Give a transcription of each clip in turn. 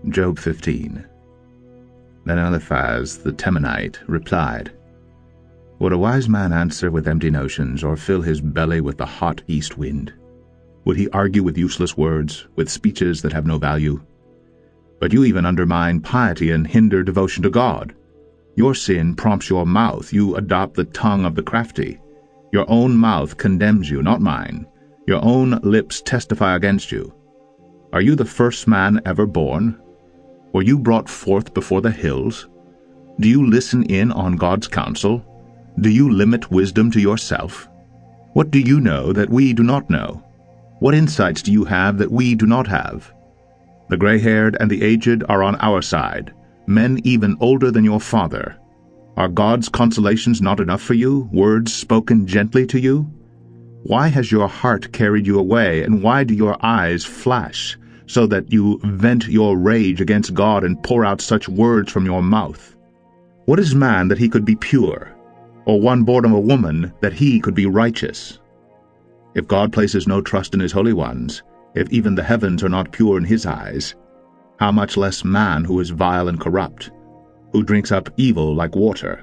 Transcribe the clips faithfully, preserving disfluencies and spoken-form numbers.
Job fifteen. Then Eliphaz the Temanite replied, Would a wise man answer with empty notions, or fill his belly with the hot east wind? Would he argue with useless words, with speeches that have no value? But you even undermine piety and hinder devotion to God. Your sin prompts your mouth. You adopt the tongue of the crafty. Your own mouth condemns you, not mine. Your own lips testify against you. Are you the first man ever born? Were you brought forth before the hills? Do you listen in on God's counsel? Do you limit wisdom to yourself? What do you know that we do not know? What insights do you have that we do not have? The gray-haired and the aged are on our side, men even older than your father. Are God's consolations not enough for you, words spoken gently to you? Why has your heart carried you away, and why do your eyes flash, so that you vent your rage against God and pour out such words from your mouth? What is man that he could be pure, or one born of a woman that he could be righteous? If God places no trust in his holy ones, if even the heavens are not pure in his eyes, how much less man who is vile and corrupt, who drinks up evil like water?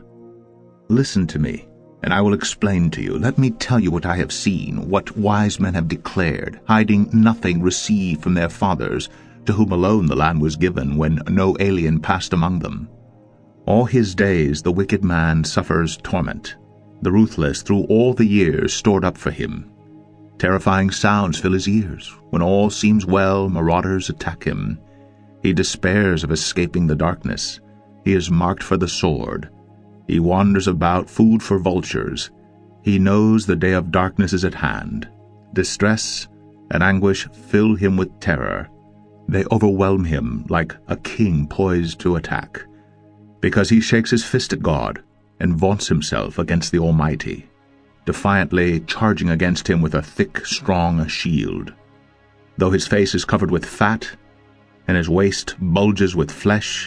Listen to me, and I will explain to you. Let me tell you what I have seen, what wise men have declared, hiding nothing received from their fathers, to whom alone the land was given, when no alien passed among them. All his days the wicked man suffers torment, the ruthless through all the years stored up for him. Terrifying sounds fill his ears. When all seems well, marauders attack him. He despairs of escaping the darkness. He is marked for the sword. He wanders about, food for vultures. He knows the day of darkness is at hand. Distress and anguish fill him with terror. They overwhelm him like a king poised to attack, because he shakes his fist at God and vaunts himself against the Almighty, defiantly charging against him with a thick, strong shield. Though his face is covered with fat, and his waist bulges with flesh,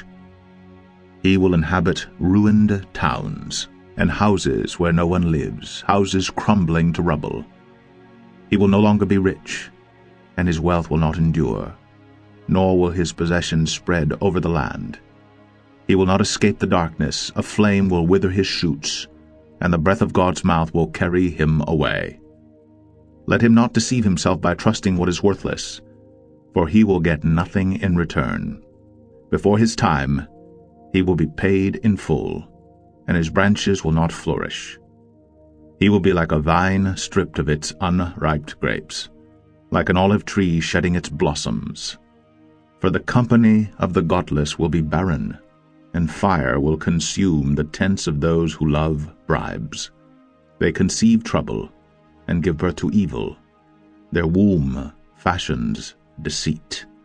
he will inhabit ruined towns, and houses where no one lives, houses crumbling to rubble. He will no longer be rich, and his wealth will not endure, nor will his possessions spread over the land. He will not escape the darkness. A flame will wither his shoots, and the breath of God's mouth will carry him away. Let him not deceive himself by trusting what is worthless, for he will get nothing in return. Before his time, he will be paid in full, and his branches will not flourish. He will be like a vine stripped of its unripe grapes, like an olive tree shedding its blossoms. For the company of the godless will be barren, and fire will consume the tents of those who love bribes. They conceive trouble and give birth to evil. Their womb fashions deceit.